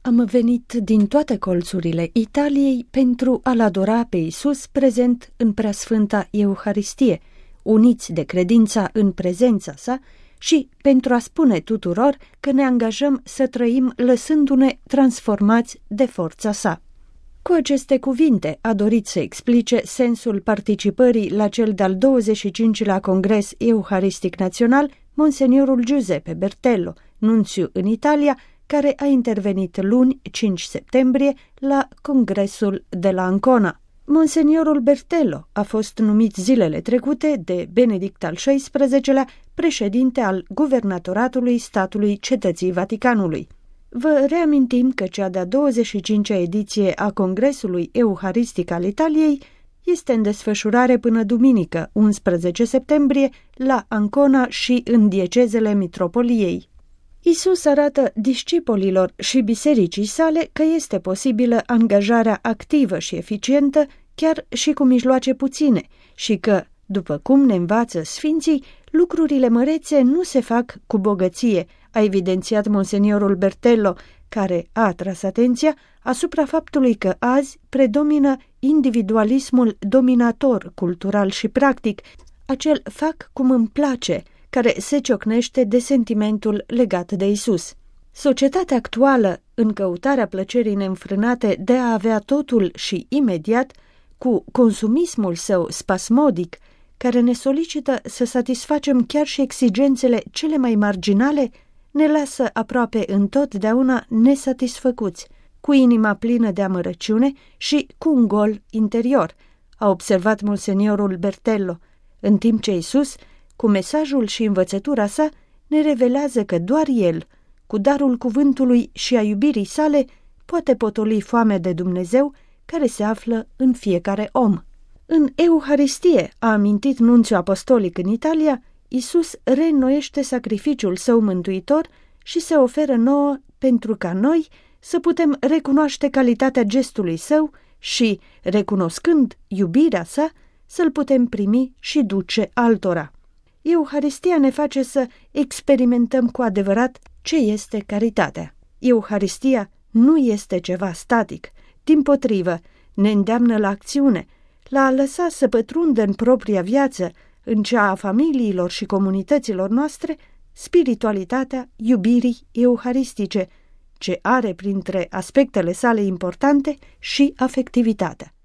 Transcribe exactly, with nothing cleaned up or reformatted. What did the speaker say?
Am venit din toate colțurile Italiei pentru a-L adora pe Iisus prezent în preasfânta Euharistie, uniți de credința în prezența sa și pentru a spune tuturor că ne angajăm să trăim lăsându-ne transformați de forța sa. Cu aceste cuvinte a dorit să explice sensul participării la cel de-al douăzeci și cincilea Congres Euharistic Național Monseniorul Giuseppe Bertello, nunțiu în Italia, care a intervenit luni, cinci septembrie, la Congresul de la Ancona. Monseniorul Bertello a fost numit zilele trecute de Benedict al șaisprezecelea președinte al Guvernatoratului Statului Cetății Vaticanului. Vă reamintim că cea de-a douăzeci și cincea ediție a Congresului Euharistic al Italiei este în desfășurare până duminică, unsprezece septembrie, la Ancona și în diecezele mitropoliei. Iisus arată discipolilor și bisericii sale că este posibilă angajarea activă și eficientă, chiar și cu mijloace puține, și că, după cum ne învață sfinții, lucrurile mărețe nu se fac cu bogăție, a evidențiat Monseniorul Bertello, care a atras atenția asupra faptului că azi predomină individualismul dominator, cultural și practic, acel fac cum îmi place, care se ciocnește de sentimentul legat de Isus. Societatea actuală, în căutarea plăcerii neînfrânate de a avea totul și imediat, cu consumismul său spasmodic, care ne solicită să satisfacem chiar și exigențele cele mai marginale, ne lasă aproape întotdeauna nesatisfăcuți, cu inima plină de amărăciune și cu un gol interior, a observat Monseniorul Bertello, în timp ce Isus, cu mesajul și învățătura sa, ne revelează că doar El, cu darul cuvântului și a iubirii sale, poate potoli foamea de Dumnezeu care se află în fiecare om. În Euharistie, a amintit nunțiul apostolic în Italia, Isus reînnoiește sacrificiul său mântuitor și se oferă nouă pentru ca noi să putem recunoaște calitatea gestului său și, recunoscând iubirea sa, să-l putem primi și duce altora. Euharistia ne face să experimentăm cu adevărat ce este caritatea. Euharistia nu este ceva static, dimpotrivă, ne îndeamnă la acțiune, la a lăsa să pătrundă în propria viață, în cea a familiilor și comunităților noastre, spiritualitatea iubirii euharistice, ce are printre aspectele sale importante și afectivitatea.